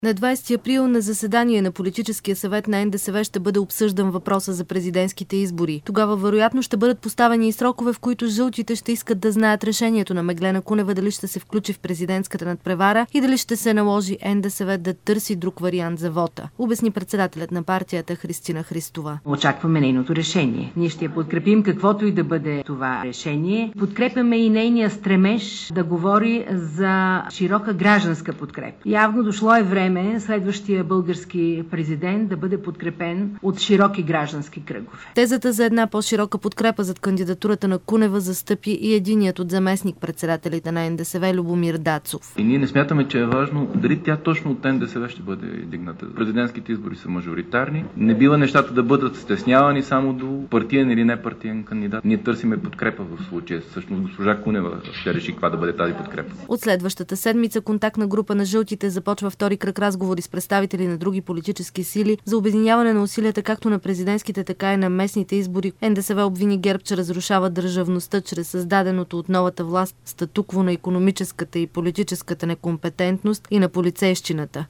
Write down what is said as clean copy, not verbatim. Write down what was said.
На 20 април на заседание на Политическия съвет на НДСВ ще бъде обсъждан въпроса за президентските избори. Тогава вероятно ще бъдат поставени и срокове, в които жълтите ще искат да знаят решението на Меглена Кунева дали ще се включи в президентската надпревара и дали ще се наложи НДСВ да търси друг вариант за вота, обясни председателят на партията Христина Христова. Очакваме нейното решение. Ние ще я подкрепим каквото и да бъде това решение. Подкрепяме и нейния стремеж да говори за широка гражданска подкрепа. Явно дошло е време следващия български президент да бъде подкрепен от широки граждански кръгове. Тезата за една по-широка подкрепа зад кандидатурата на Кунева застъпи и единият от заместник-председателите на НДСВ Любомир Дацов. И ние не смятаме, че е важно дали тя точно от НДСВ ще бъде дигната. Президентските избори са мажоритарни. Не бива нещата да бъдат стеснявани само до партиен или не партиен кандидат. Ние търсиме подкрепа в случая. Всъщност госпожа Кунева ще реши каква да бъде тази подкрепа. От следващата седмица контактна група на жълтите започва втори кръг разговори с представители на други политически сили за обединяване на усилията както на президентските, така и на местните избори. НДСВ обвини ГЕРБ, че разрушава държавността чрез създаденото от новата власт статукво на икономическата и политическата некомпетентност и на полицейщината.